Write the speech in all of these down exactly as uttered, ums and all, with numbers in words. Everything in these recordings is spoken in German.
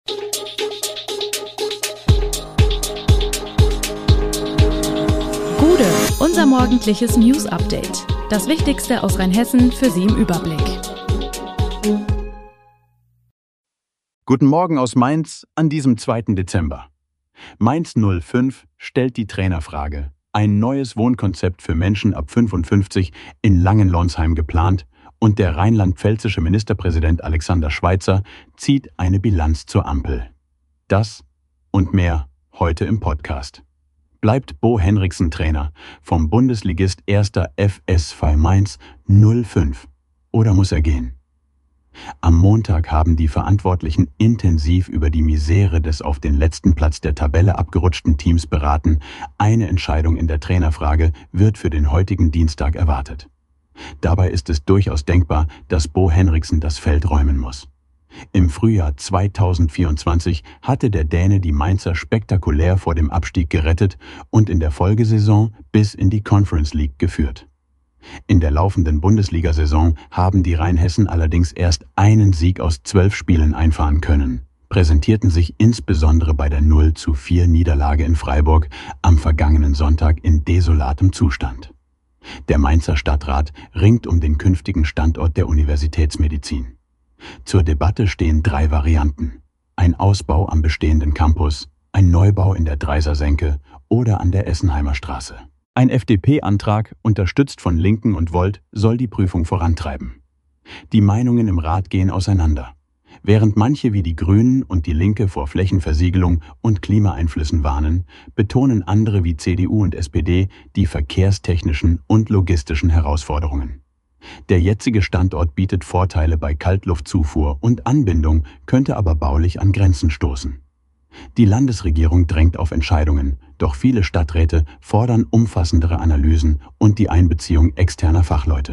Gude, unser morgendliches News-Update. Das Wichtigste aus Rheinhessen für Sie im Überblick. Guten Morgen aus Mainz an diesem zweiten Dezember. Mainz null fünf stellt die Trainerfrage. Ein neues Wohnkonzept für Menschen ab fünfundfünfzig in Langenlonsheim geplant und der rheinland-pfälzische Ministerpräsident Alexander Schweitzer zieht eine Bilanz zur Ampel. Das und mehr heute im Podcast. Bleibt Bo Henriksen Trainer vom Bundesligist erster F S V Mainz null fünf oder muss er gehen? Am Montag haben die Verantwortlichen intensiv über die Misere des auf den letzten Platz der Tabelle abgerutschten Teams beraten. Eine Entscheidung in der Trainerfrage wird für den heutigen Dienstag erwartet. Dabei ist es durchaus denkbar, dass Bo Henriksen das Feld räumen muss. Im Frühjahr zweitausendvierundzwanzig hatte der Däne die Mainzer spektakulär vor dem Abstieg gerettet und in der Folgesaison bis in die Conference League geführt. In der laufenden Bundesliga-Saison haben die Rheinhessen allerdings erst einen Sieg aus zwölf Spielen einfahren können, präsentierten sich insbesondere bei der null zu vier Niederlage in Freiburg am vergangenen Sonntag in desolatem Zustand. Der Mainzer Stadtrat ringt um den künftigen Standort der Universitätsmedizin. Zur Debatte stehen drei Varianten: ein Ausbau am bestehenden Campus, ein Neubau in der Dreiser-Senke oder an der Essenheimer Straße. Ein F D P-Antrag, unterstützt von Linken und Volt, soll die Prüfung vorantreiben. Die Meinungen im Rat gehen auseinander. Während manche wie die Grünen und die Linke vor Flächenversiegelung und Klimaeinflüssen warnen, betonen andere wie C D U und S P D die verkehrstechnischen und logistischen Herausforderungen. Der jetzige Standort bietet Vorteile bei Kaltluftzufuhr und Anbindung, könnte aber baulich an Grenzen stoßen. Die Landesregierung drängt auf Entscheidungen, doch viele Stadträte fordern umfassendere Analysen und die Einbeziehung externer Fachleute.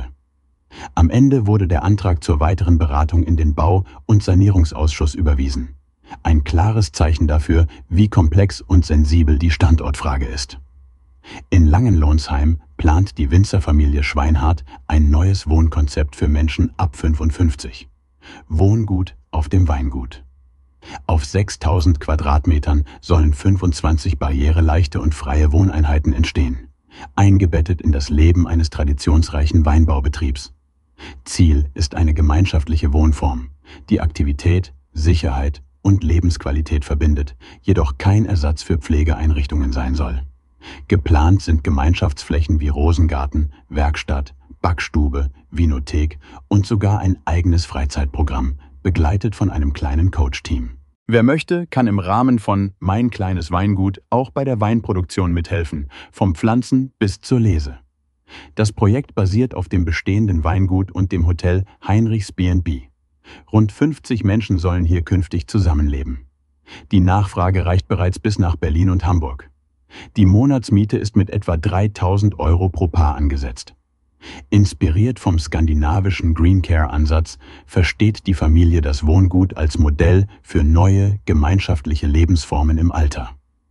Am Ende wurde der Antrag zur weiteren Beratung in den Bau- und Sanierungsausschuss überwiesen. Ein klares Zeichen dafür, wie komplex und sensibel die Standortfrage ist. In Langenlonsheim plant die Winzerfamilie Schweinhardt ein neues Wohnkonzept für Menschen ab fünfundfünfzig. Wohngut auf dem Weingut. Auf sechstausend Quadratmetern sollen fünfundzwanzig barriereleichte und freie Wohneinheiten entstehen, eingebettet in das Leben eines traditionsreichen Weinbaubetriebs. Ziel ist eine gemeinschaftliche Wohnform, die Aktivität, Sicherheit und Lebensqualität verbindet, jedoch kein Ersatz für Pflegeeinrichtungen sein soll. Geplant sind Gemeinschaftsflächen wie Rosengarten, Werkstatt, Backstube, Vinothek und sogar ein eigenes Freizeitprogramm, begleitet von einem kleinen Coach-Team. Wer möchte, kann im Rahmen von Mein kleines Weingut auch bei der Weinproduktion mithelfen, vom Pflanzen bis zur Lese. Das Projekt basiert auf dem bestehenden Weingut und dem Hotel Heinrichs B and B. Rund fünfzig Menschen sollen hier künftig zusammenleben. Die Nachfrage reicht bereits bis nach Berlin und Hamburg. Die Monatsmiete ist mit etwa dreitausend Euro pro Paar angesetzt. Inspiriert vom skandinavischen Green Care-Ansatz versteht die Familie das Wohngut als Modell für neue, gemeinschaftliche Lebensformen im Alter.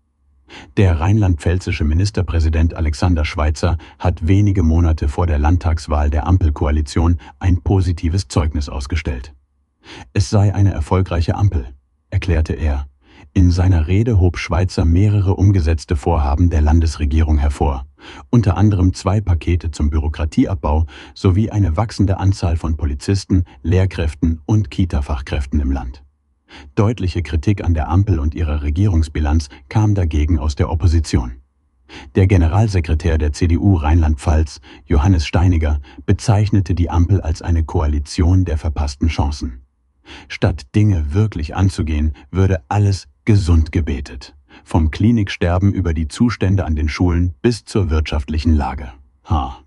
Der rheinland-pfälzische Ministerpräsident Alexander Schweitzer hat wenige Monate vor der Landtagswahl der Ampelkoalition ein positives Zeugnis ausgestellt. Es sei eine erfolgreiche Ampel, erklärte er. In seiner Rede hob Schweitzer mehrere umgesetzte Vorhaben der Landesregierung hervor, unter anderem zwei Pakete zum Bürokratieabbau sowie eine wachsende Anzahl von Polizisten, Lehrkräften und Kita-Fachkräften im Land. Deutliche Kritik an der Ampel und ihrer Regierungsbilanz kam dagegen aus der Opposition. Der Generalsekretär der C D U Rheinland-Pfalz, Johannes Steiniger, bezeichnete die Ampel als eine Koalition der verpassten Chancen. Statt Dinge wirklich anzugehen, würde alles gesund gebetet. Vom Kliniksterben über die Zustände an den Schulen bis zur wirtschaftlichen Lage. Ha.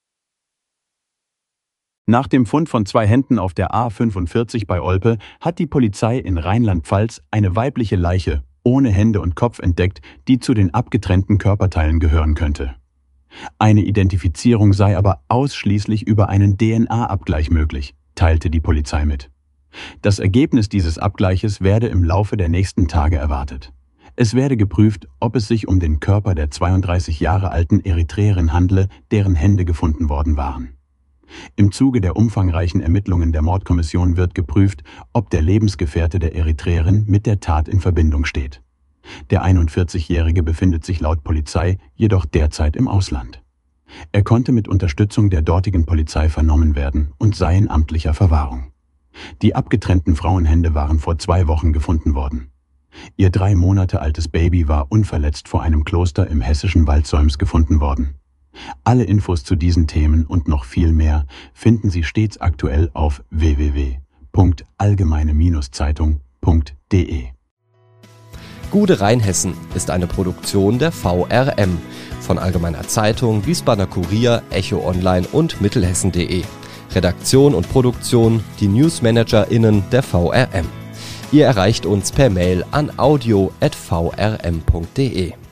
Nach dem Fund von zwei Händen auf der A fünfundvierzig bei Olpe hat die Polizei in Rheinland-Pfalz eine weibliche Leiche ohne Hände und Kopf entdeckt, die zu den abgetrennten Körperteilen gehören könnte. Eine Identifizierung sei aber ausschließlich über einen D N A-Abgleich möglich, teilte die Polizei mit. Das Ergebnis dieses Abgleiches werde im Laufe der nächsten Tage erwartet. Es werde geprüft, ob es sich um den Körper der zweiunddreißig Jahre alten Eritreerin handle, deren Hände gefunden worden waren. Im Zuge der umfangreichen Ermittlungen der Mordkommission wird geprüft, ob der Lebensgefährte der Eritreerin mit der Tat in Verbindung steht. Der einundvierzigjährige befindet sich laut Polizei jedoch derzeit im Ausland. Er konnte mit Unterstützung der dortigen Polizei vernommen werden und sei in amtlicher Verwahrung. Die abgetrennten Frauenhände waren vor zwei Wochen gefunden worden. Ihr drei Monate altes Baby war unverletzt vor einem Kloster im hessischen Waldsäums gefunden worden. Alle Infos zu diesen Themen und noch viel mehr finden Sie stets aktuell auf w w w punkt allgemeine Zeitung punkt d e. Gude Rheinhessen ist eine Produktion der V R M von Allgemeiner Zeitung, Wiesbadener Kurier, Echo Online und Mittelhessen punkt de. Redaktion und Produktion die NewsmanagerInnen der V R M. Ihr erreicht uns per Mail an audio at v r m punkt d e.